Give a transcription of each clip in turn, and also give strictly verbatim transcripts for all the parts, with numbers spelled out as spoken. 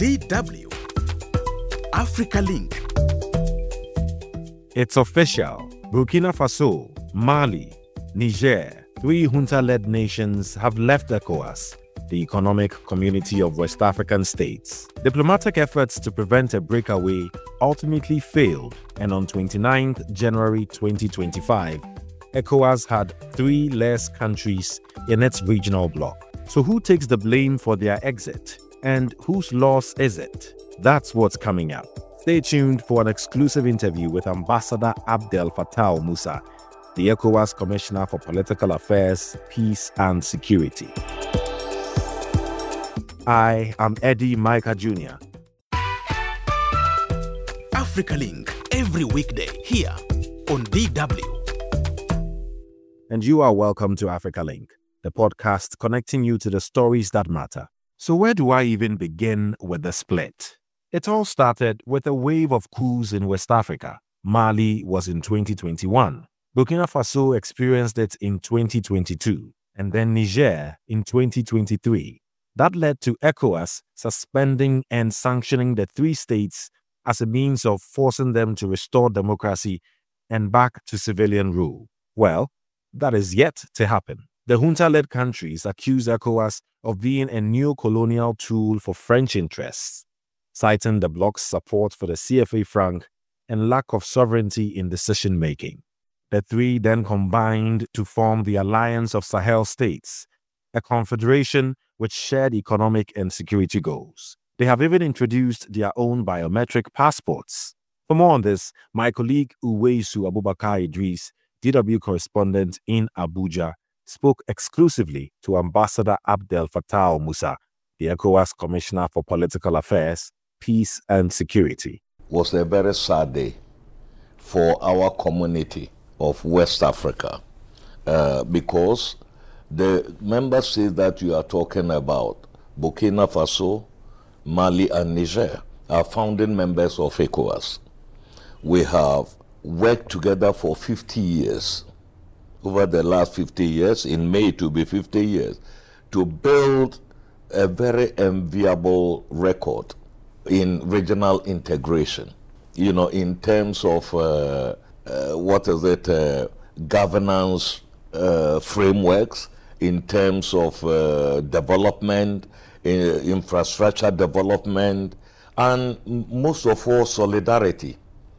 D W Africa Link. It's official. Burkina Faso, Mali, Niger, three junta-led nations have left ECOWAS, the Economic Community of West African States. Diplomatic efforts to prevent a breakaway ultimately failed, and on twenty-ninth of January twenty twenty-five, ECOWAS had three less countries in its regional bloc. So who takes the blame for their exit? And whose loss is it? That's what's coming up. Stay tuned for an exclusive interview with Ambassador Abdel Fattah Musa, the ECOWAS Commissioner for Political Affairs, Peace and Security. I am Eddie Micah Junior Africa Link, every weekday here on D W. And you are welcome to Africa Link, the podcast connecting you to the stories that matter. So where do I even begin with the split? It all started with a wave of coups in West Africa. Mali was in twenty twenty-one. Burkina Faso experienced it in twenty twenty-two, and then Niger in twenty twenty-three. That led to ECOWAS suspending and sanctioning the three states as a means of forcing them to restore democracy and back to civilian rule. Well, that is yet to happen. The junta-led countries accuse ECOWAS of being a neo-colonial tool for French interests, citing the bloc's support for the C F A franc and lack of sovereignty in decision-making. The three then combined to form the Alliance of Sahel States, a confederation with shared economic and security goals. They have even introduced their own biometric passports. For more on this, my colleague Uweisu Abubakar Idris, D W correspondent in Abuja, spoke exclusively to Ambassador Abdel Fattah Musa, the ECOWAS Commissioner for Political Affairs, Peace and Security. It was a very sad day for our community of West Africa uh, because the member states that you are talking about, Burkina Faso, Mali and Niger, are founding members of ECOWAS. We have worked together for fifty years. Over the last fifty years, in May it will be fifty years, to build a very enviable record in regional integration, you know, in terms of, uh, uh, what is it, uh, governance uh, frameworks, in terms of uh, development, uh, infrastructure development, and most of all, solidarity.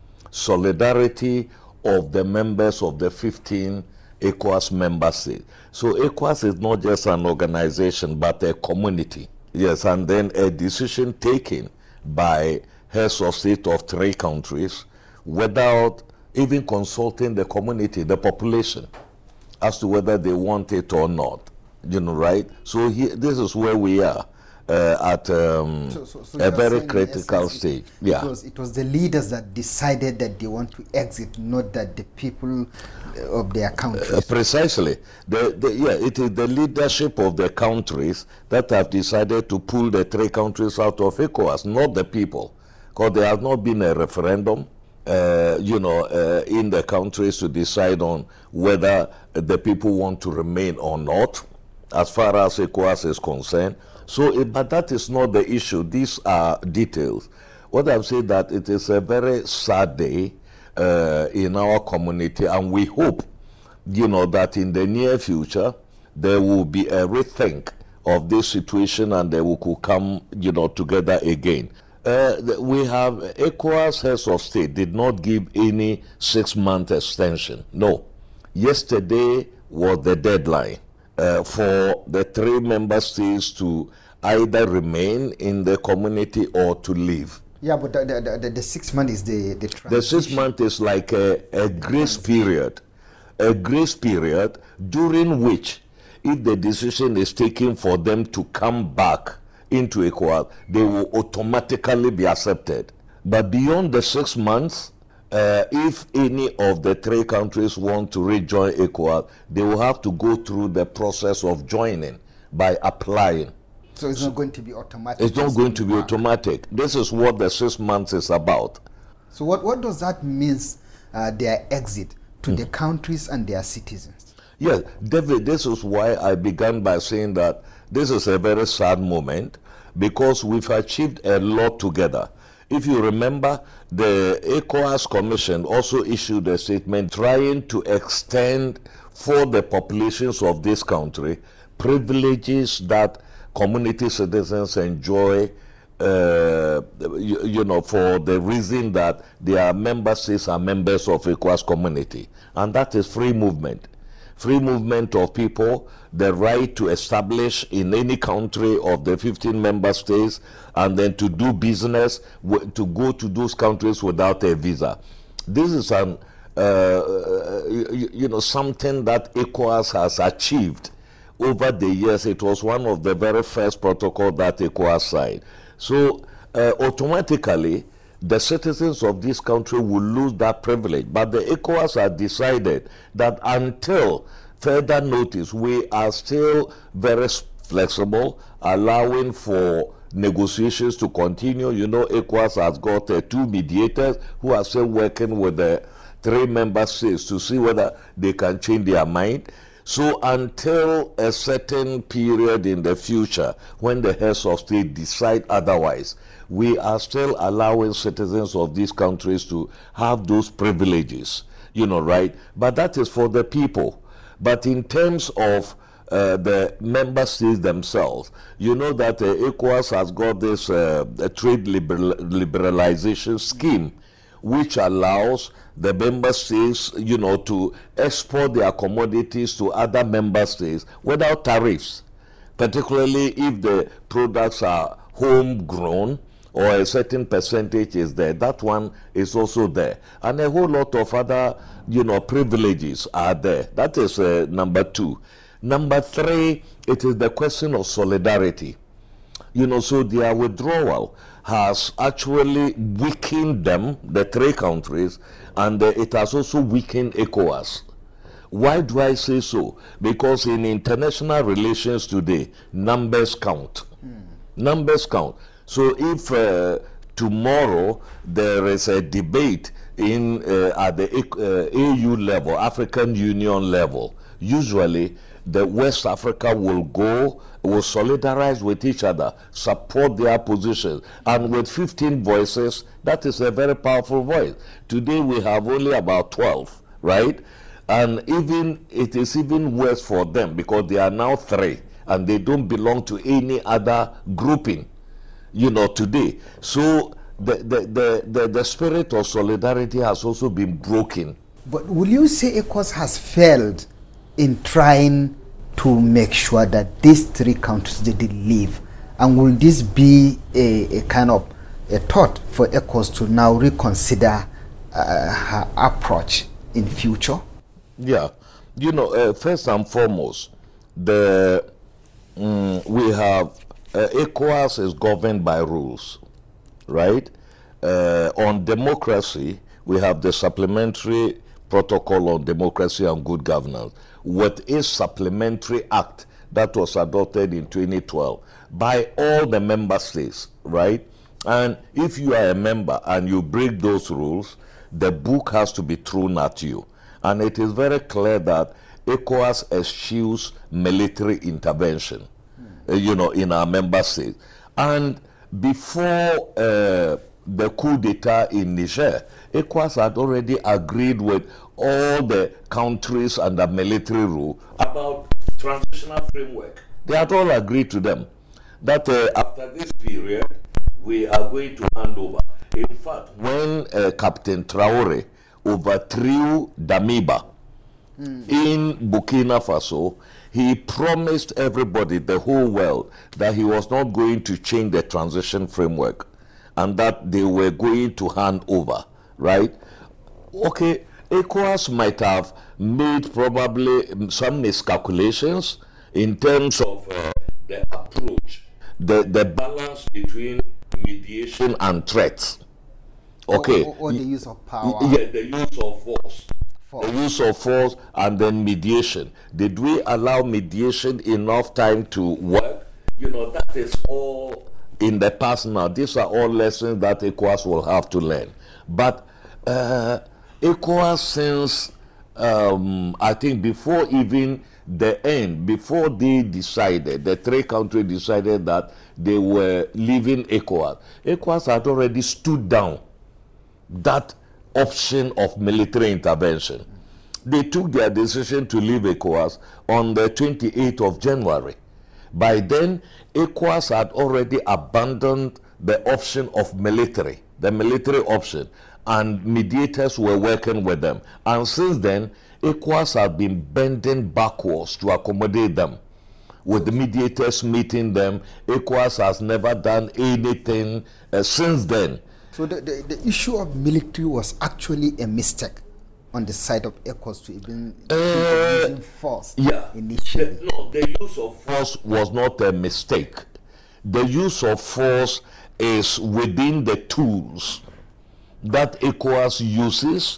Solidarity of the members of the fifteen ECOWAS member states. So ECOWAS is not just an organization, but a community. Yes, and then a decision taken by heads of state of three countries without even consulting the community, the population, as to whether they want it or not. You know, right? So he, this is where we are. Uh, at um, so, so, so a very critical essence, stage. It, yeah. it, was, it was the leaders that decided that they want to exit, not that the people of their countries. Uh, precisely. The, the, yeah, it is the leadership of the countries that have decided to pull the three countries out of ECOWAS, not the people. Because there has not been a referendum, uh, you know, uh, in the countries to decide on whether the people want to remain or not, as far as ECOWAS is concerned. So, it, but that is not the issue. These are details. What I've said that it is a very sad day uh, in our community, and we hope, you know, that in the near future there will be a rethink of this situation, and they will could come, you know, together again. Uh, we have ECOWAS heads of state did not give any six-month extension. No, yesterday was the deadline. Uh, for the three member states to either remain in the community or to leave. Yeah, but the, the, the, the six months is the the transition. The six months is like a, a grace period, a grace period during which, if the decision is taken for them to come back into ECOWAS, they will automatically be accepted. But beyond the six months, Uh, if any of the three countries want to rejoin ECOWAS, they will have to go through the process of joining by applying. So it's not going to be automatic? It's not going to be automatic. This is what the six months is about. So what, what does that mean, uh, their exit to mm. the countries and their citizens? Yes, David, this is why I began by saying that this is a very sad moment. because we've achieved a lot together. If you remember, the ECOWAS Commission also issued a statement trying to extend for the populations of this country privileges that community citizens enjoy, uh, you, you know, for the reason that their member states are members of ECOWAS community. And that is free movement. Free movement of people, the right to establish in any country of the fifteen member states, and then to do business, to go to those countries without a visa. This is an, uh, you, you know, something that ECOWAS has achieved over the years. It was one of the very first protocols that ECOWAS signed. So uh, automatically, the citizens of this country will lose that privilege. But the ECOWAS has decided that until further notice, we are still very flexible, allowing for negotiations to continue. You know, ECOWAS has got uh, two mediators who are still working with the three member states to see whether they can change their mind. So until a certain period in the future, when the heads of state decide otherwise, we are still allowing citizens of these countries to have those privileges, you know, right? But that is for the people. But in terms of uh, the member states themselves, you know that uh, ECOWAS has got this uh, trade liberal liberalization scheme, which allows the member states, you know, to export their commodities to other member states without tariffs, particularly if the products are homegrown or a certain percentage is there. That one is also there. And a whole lot of other, you know, privileges are there. That is uh, number two. Number three, it is the question of solidarity. You know, so their withdrawal has actually weakened them, the three countries, and uh, it has also weakened ECOWAS. Why do I say so? Because in international relations today, numbers count. Mm. Numbers count. So if uh, tomorrow there is a debate in uh, at the uh, A U level, African Union level, usually the West Africa will go, will solidarize with each other, support their positions. And with fifteen voices, that is a very powerful voice. Today we have only about twelve, right? And even it is even worse for them because they are now three and they don't belong to any other grouping, you know, today. So the, the, the, the, the spirit of solidarity has also been broken. But will you say ECOWAS has failed in trying to make sure that these three countries did leave? And will this be a, a kind of a thought for ECOWAS to now reconsider uh, her approach in future? Yeah, you know, uh, first and foremost, the um, we have uh, ECOWAS is governed by rules, right? Uh, on democracy, we have the supplementary protocol on democracy and good governance, with a supplementary act that was adopted in twenty twelve by all the member states, right? And if you are a member and you break those rules, the book has to be thrown at you. And it is very clear that ECOWAS eschews military intervention, mm. uh, you know, in our member states. And before uh, the coup d'etat in Niger, ECOWAS had already agreed with all the countries under military rule about transitional framework. They had all agreed to them that uh, after this period, we are going to hand over. In fact, when uh, Captain Traore overthrew Damiba mm. in Burkina Faso, he promised everybody, the whole world, that he was not going to change the transition framework and that they were going to hand over, right? Okay, ECOWAS might have made probably some miscalculations in terms of uh, the approach, the, the balance between mediation and threats. Okay. Or, or, or the use of power. Yeah, the use of force. force. The use of force and then mediation. Did we allow mediation enough time to work? You know, that is all in the past now. These are all lessons that ECOWAS will have to learn. But uh, ECOWAS, since um, I think before even the end, before they decided, the three countries decided that they were leaving ECOWAS, ECOWAS had already stood down that option of military intervention. They took their decision to leave ECOWAS on the twenty-eighth of January. By then, ECOWAS had already abandoned the option of military, the military option, and mediators were working with them. And since then, ECOWAS have been bending backwards to accommodate them. With the mediators meeting them, ECOWAS has never done anything uh, since then. So the, the, the issue of military was actually a mistake on the side of ECOWAS to even uh, using force yeah. initially. The, no, the use of force was not a mistake. The use of force is within the tools that ECOWAS uses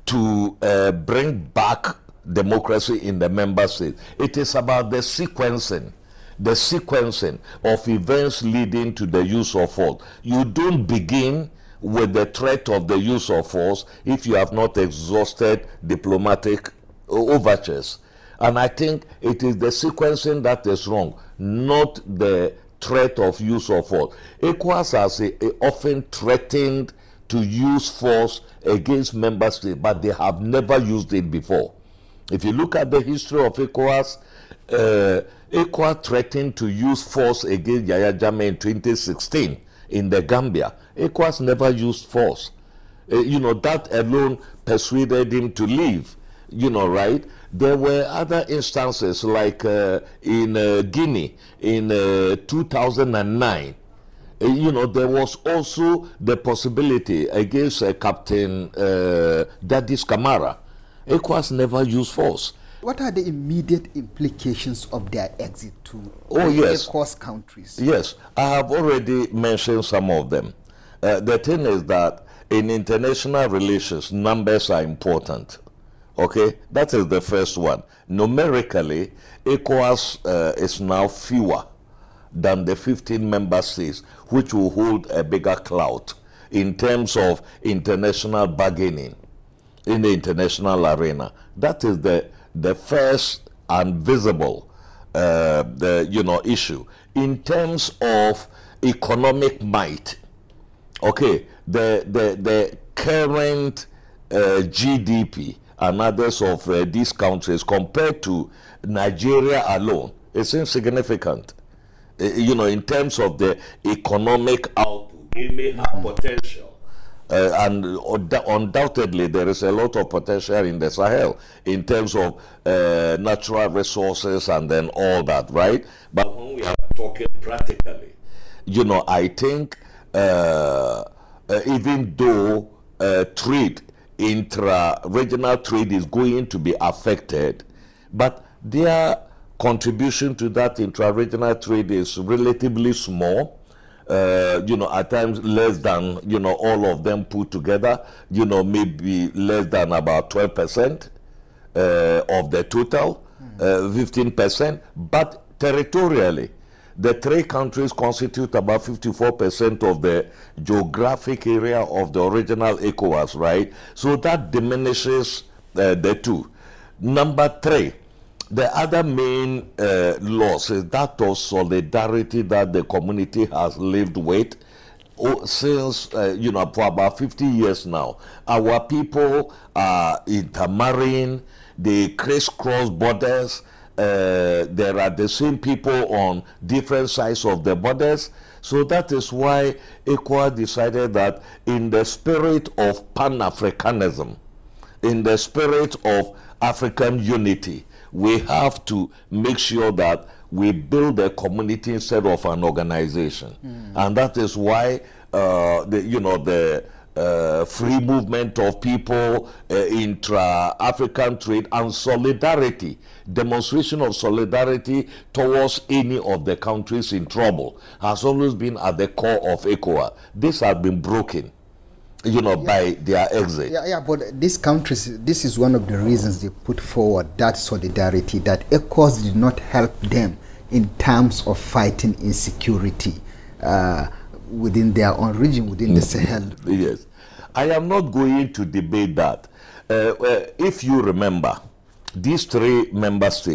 to uh, bring back democracy in the member states. It is about the sequencing, the sequencing of events leading to the use of force. You don't begin with the threat of the use of force if you have not exhausted diplomatic overtures. And I think it is the sequencing that is wrong, not the threat of use of force. ECOWAS has a, a often threatened to use force against member states, but they have never used it before. If you look at the history of ECOWAS, uh, ECOWAS threatened to use force against Yahya Jammeh in twenty sixteen in the Gambia. ECOWAS never used force. Uh, you know, that alone persuaded him to leave, you know, right? There were other instances like uh, in uh, Guinea in uh, two thousand nine. Uh, you know, there was also the possibility against uh, Captain uh, Dadis Camara. ECOWAS never used force. What are the immediate implications of their exit to oh, yes. ECOWAS countries? Yes, I have already mentioned some of them. Uh, the thing is that in international relations, numbers are important. Okay, that is the first one. Numerically, ECOWAS uh, is now fewer than the fifteen member states, which will hold a bigger clout in terms of international bargaining in the international arena. That is the the first and visible uh, the you know issue. In terms of economic might, okay, the the the current uh, G D P and others of uh, these countries compared to Nigeria alone is insignificant. Uh, you know, in terms of the economic output, it may have potential. Uh, and undoubtedly, there is a lot of potential in the Sahel in terms of uh, natural resources and then all that, right? But when we are talking practically, you know, I think uh, uh, even though uh, trade, intra-regional trade is going to be affected, but their contribution to that intra-regional trade is relatively small. Uh, you know, at times less than, you know, all of them put together, you know, maybe less than about twelve percent uh, of the total, uh, fifteen percent. But territorially, the three countries constitute about fifty-four percent of the geographic area of the original ECOWAS, right? So that diminishes uh, the two. Number three, the other main uh, loss is that of solidarity that the community has lived with oh, since, uh, you know, for about fifty years now. Our people are intermarrying, they crisscross borders, uh, there are the same people on different sides of the borders. So that is why ECOWAS decided that in the spirit of Pan-Africanism, in the spirit of African unity, we have to make sure that we build a community instead of an organization. Mm. And that is why, uh, the, you know, the uh, free movement of people, uh, intra-African trade, and solidarity, demonstration of solidarity towards any of the countries in trouble has always been at the core of ECOWAS. This has been broken, you know, yeah. by their exit. Yeah, yeah, but these countries, this is one of the reasons they put forward that solidarity, that ECOWAS did not help them in terms of fighting insecurity uh, within their own region, within the Sahel. Yes. I am not going to debate that. Uh, uh, if you remember, these three member states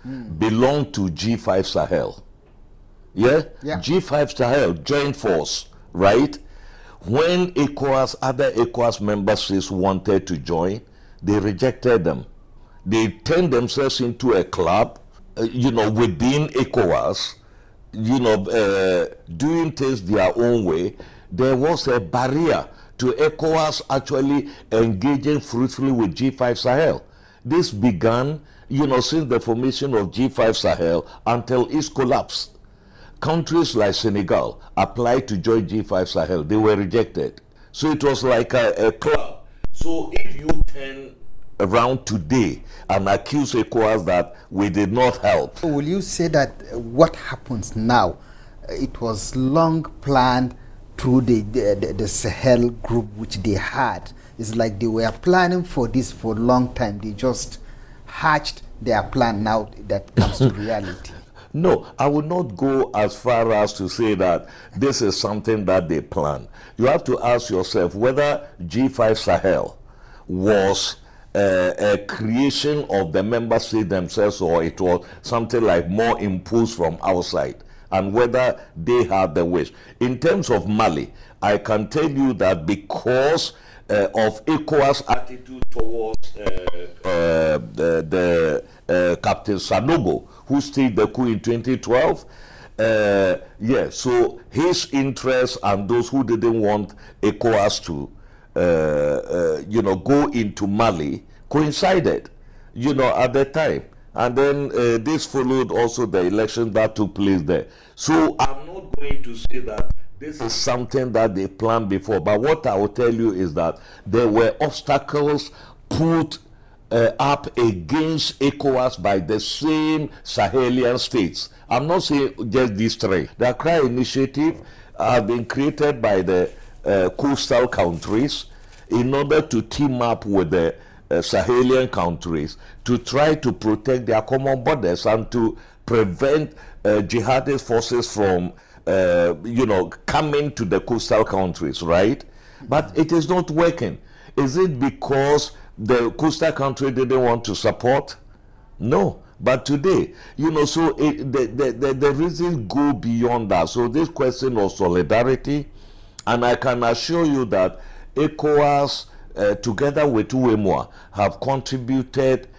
mm. belonged to G five Sahel. Yeah? yeah? G five Sahel, joint force, right? When ECOWAS, other ECOWAS member states wanted to join, they rejected them. They turned themselves into a club, uh, you know, within ECOWAS, you know, uh, doing things their own way. There was a barrier to ECOWAS actually engaging fruitfully with G five Sahel. This began, you know, since the formation of G five Sahel until its collapse. Countries like Senegal applied to join G five Sahel. They were rejected. So it was like a, a club. So if you turn around today and accuse ECOWAS that we did not help. Will you say that what happens now, it was long planned through the, the, the Sahel group which they had? It's like they were planning for this for a long time. They just hatched their plan now that comes to reality. No, I would not go as far as to say that this is something that they planned. You have to ask yourself whether G five Sahel was uh, a creation of the member states themselves or it was something like more imposed from outside, and whether they had the wish. In terms of Mali, I can tell you that because uh, of ECOWAS' attitude towards uh, uh, the, the uh, Captain Sanogo, who staged the coup in twenty twelve, uh, yeah, so his interests and those who didn't want ECOWAS to, uh, uh, you know, go into Mali coincided, you know, at the time. And then uh, this followed also the election that took place there. So I'm not going to say that this is something that they planned before, but what I will tell you is that there were obstacles put uh, up against ECOWAS by the same Sahelian states. I'm not saying just these three. The Accra Initiative has been created by the uh, coastal countries in order to team up with the uh, Sahelian countries to try to protect their common borders and to prevent uh, jihadist forces from Uh, you know, coming to the coastal countries, right? But it is not working. Is it because the coastal country didn't want to support? No. But today, you know, so it, the, the, the, the reasons go beyond that. So this question of solidarity, and I can assure you that ECOWAS, uh, together with U E M O A, have contributed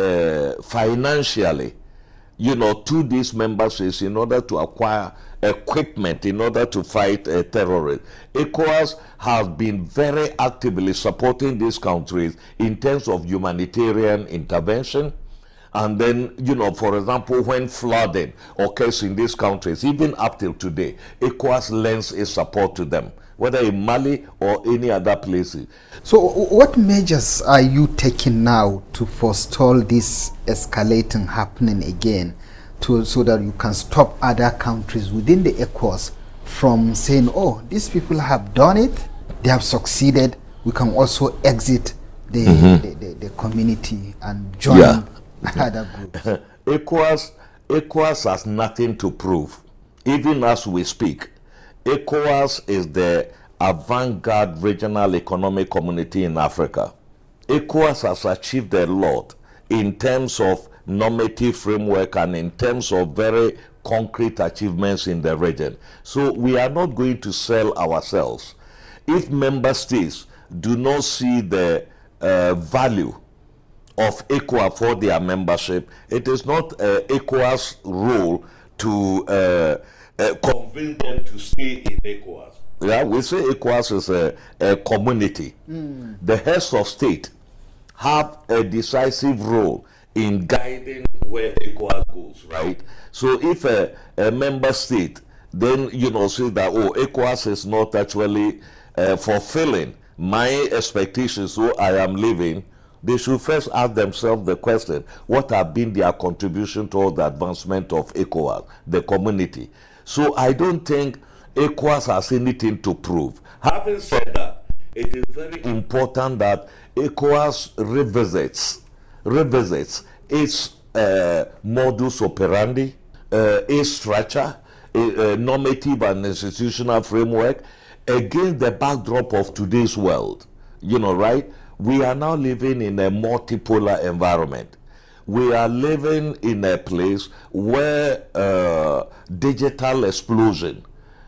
uh, financially, you know, to these member states in order to acquire equipment in order to fight uh, terrorism. ECOWAS has been very actively supporting these countries in terms of humanitarian intervention. And then, you know, for example, when flooding occurs in these countries, even up till today, ECOWAS lends its support to them, whether in Mali or any other places. So what measures are you taking now to forestall this escalating happening again, to, so that you can stop other countries within the ECOWAS from saying, oh, these people have done it, they have succeeded, we can also exit the, mm-hmm. the, the, the community and join yeah. other groups? ECOWAS, ECOWAS has nothing to prove, even as we speak. ECOWAS is the avant-garde regional economic community in Africa. ECOWAS has achieved a lot in terms of normative framework and in terms of very concrete achievements in the region. So we are not going to sell ourselves. If member states do not see the uh, value of ECOWAS for their membership, it is not uh, ECOWAS' role to uh, uh, convince them to stay in ECOWAS. Yeah, we say ECOWAS is a, a community. Mm. The heads of state have a decisive role in guiding where ECOWAS goes, right? So if a, a member state then, you know, say that, oh, ECOWAS is not actually uh, fulfilling my expectations, so I am leaving, they should first ask themselves the question, what have been their contribution toward the advancement of ECOWAS, the community? So I don't think ECOWAS has anything to prove. Having said that, it is very important that ECOWAS revisits, revisits its uh, modus operandi, uh, its structure, uh, normative and institutional framework against the backdrop of today's world. You know, right? We are now living in a multipolar environment we are living in a place where uh, digital explosion,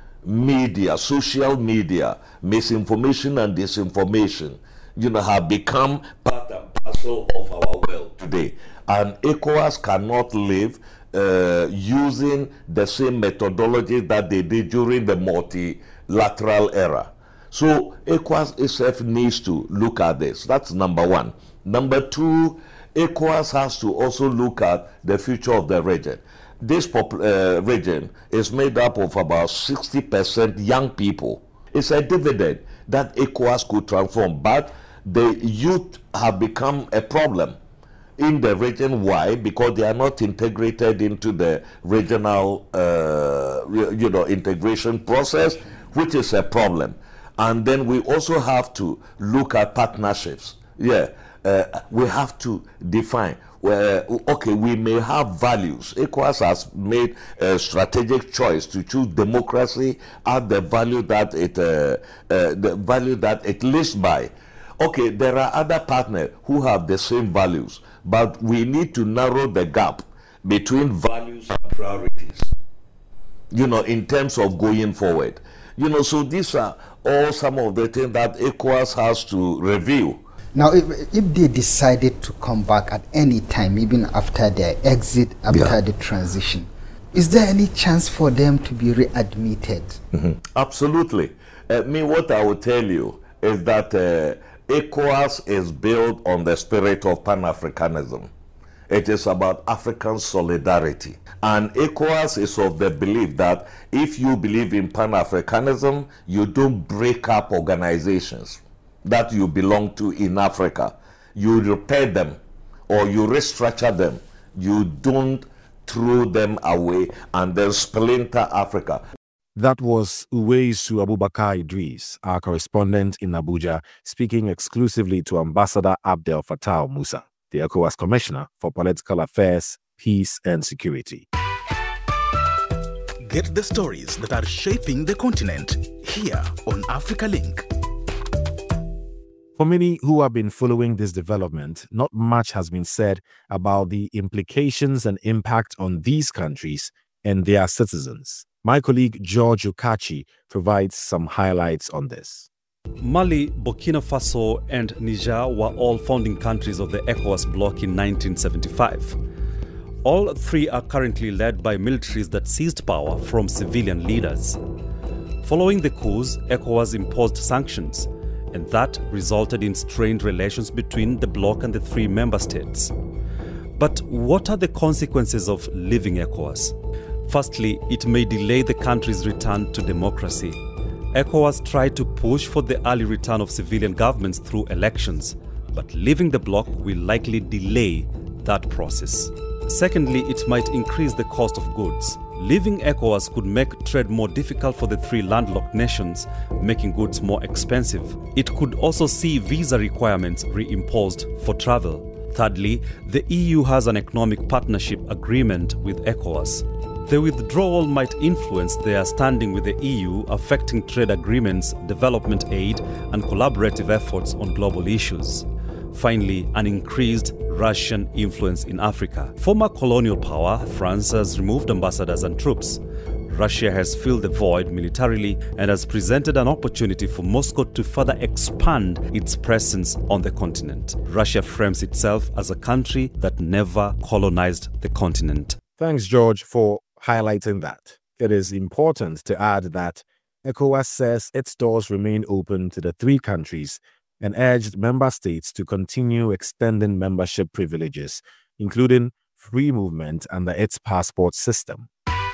media, social media, misinformation and disinformation, you know, have become part and parcel of our world today. And ECOWAS cannot live uh, using the same methodology that they did during the multilateral era. So ECOWAS itself needs to look at this. That's number one. Number two, ECOWAS has to also look at the future of the region. This pop, uh, region is made up of about sixty percent young people. It's a dividend that ECOWAS could transform, but the youth have become a problem in the region. Why? Because they are not integrated into the regional uh, you know, integration process, which is a problem. And then we also have to look at partnerships. Yeah, uh, we have to define where, okay, we may have values. ECOWAS has made a strategic choice to choose democracy as the value that it, uh, uh, the value that it lives by. Okay, there are other partners who have the same values, but we need to narrow the gap between values and priorities, you know, in terms of going forward. You know, so these are all some of the things that ECOWAS has to review. Now, if, if they decided to come back at any time, even after their exit, after yeah. the transition, is there any chance for them to be readmitted? Mm-hmm. Absolutely. Uh, me, what I will tell you is that uh, ECOWAS is built on the spirit of Pan-Africanism. It is about African solidarity. And ECOWAS is of the belief that if you believe in Pan-Africanism, you don't break up organizations that you belong to in Africa. You repair them or you restructure them. You don't throw them away and then splinter Africa. That was Uweisu Abubakar Idris, our correspondent in Abuja, speaking exclusively to Ambassador Abdel Fattah Musa, the ECOWAS Commissioner for Political Affairs, Peace and Security. Get the stories that are shaping the continent here on Africa Link. For many who have been following this development, not much has been said about the implications and impact on these countries and their citizens. My colleague George Okachi provides some highlights on this. Mali, Burkina Faso, and Niger were all founding countries of the ECOWAS bloc in nineteen seventy-five. All three are currently led by militaries that seized power from civilian leaders. Following the coups, ECOWAS imposed sanctions, and that resulted in strained relations between the bloc and the three member states. But what are the consequences of leaving ECOWAS? Firstly, it may delay the country's return to democracy. ECOWAS tried to push for the early return of civilian governments through elections, but leaving the bloc will likely delay that process. Secondly, it might increase the cost of goods. Leaving ECOWAS could make trade more difficult for the three landlocked nations, making goods more expensive. It could also see visa requirements reimposed for travel. Thirdly, the E U has an economic partnership agreement with ECOWAS. The withdrawal might influence their standing with the E U, affecting trade agreements, development aid, and collaborative efforts on global issues. Finally, an increased Russian influence in Africa. Former colonial power, France has removed ambassadors and troops. Russia has filled the void militarily and has presented an opportunity for Moscow to further expand its presence on the continent. Russia frames itself as a country that never colonized the continent. Thanks, George, for highlighting that. It is important to add that ECOWAS says its doors remain open to the three countries and urged member states to continue extending membership privileges, including free movement under its passport system.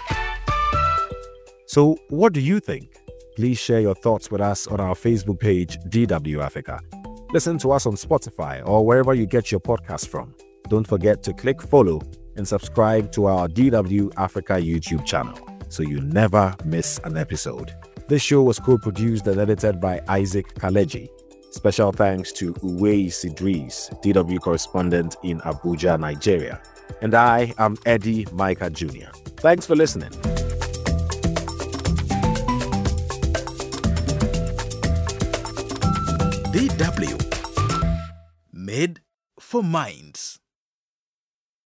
So, what do you think? Please share your thoughts with us on our Facebook page, D W Africa. Listen to us on Spotify or wherever you get your podcast from. Don't forget to click follow and subscribe to our D W Africa YouTube channel so you never miss an episode. This show was co-produced and edited by Isaac Kaleji. Special thanks to Uweisu Idris, D W correspondent in Abuja, Nigeria. And I am Eddie Micah Junior Thanks for listening. D W, made for minds.